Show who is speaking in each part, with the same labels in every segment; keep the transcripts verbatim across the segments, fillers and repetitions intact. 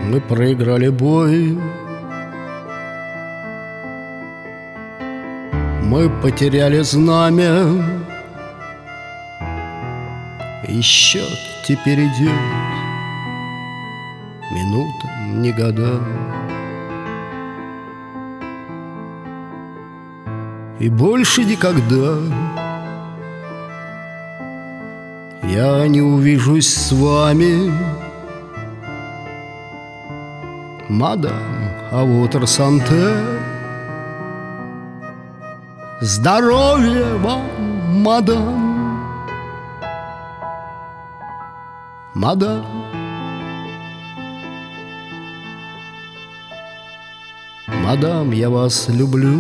Speaker 1: Мы проиграли бой, мы потеряли знамя, и счет теперь идет минутам, не годам. И больше никогда я не увижусь с вами, мадам, а вот Санте. Здоровья вам, мадам, мадам. Мадам, я вас люблю.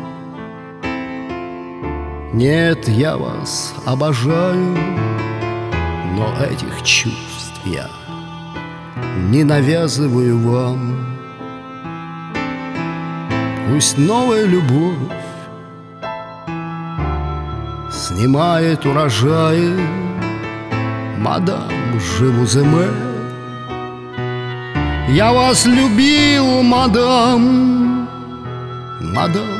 Speaker 1: Нет, я вас обожаю, но этих чувств я не навязываю вам. Пусть новая любовь снимает урожаи, мадам, живу зиме. Я вас любил, мадам, мадам.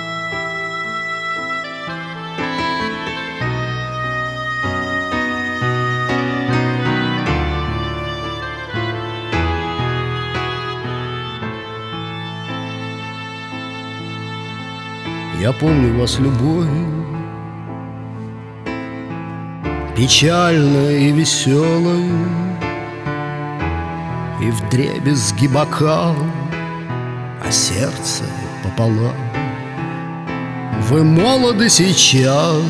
Speaker 1: Я помню вас, любовь, печальная и веселая, и вдребезги бокал, а сердце пополам. Вы молоды сейчас,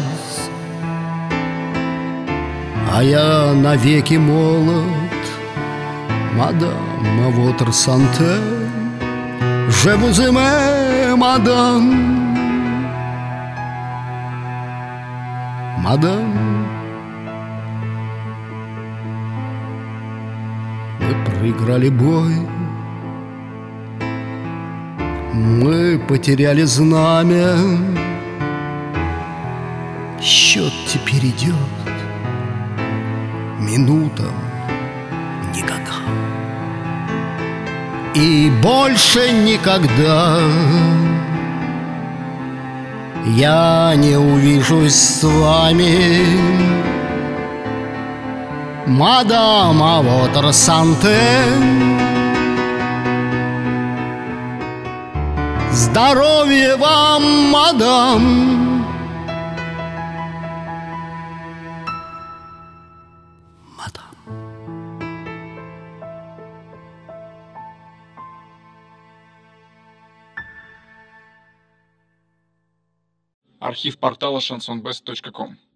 Speaker 1: а я навеки молод, мадам, а вот Санте. Je vous aime, мадам, мадам. Мы проиграли бой, мы потеряли знамя, счет теперь идет минутам, не годам. И больше никогда я не увижусь с вами, мадам, а вот Санте. Здоровья вам, мадам, мадам.
Speaker 2: Архив портала шансон бест точка ком.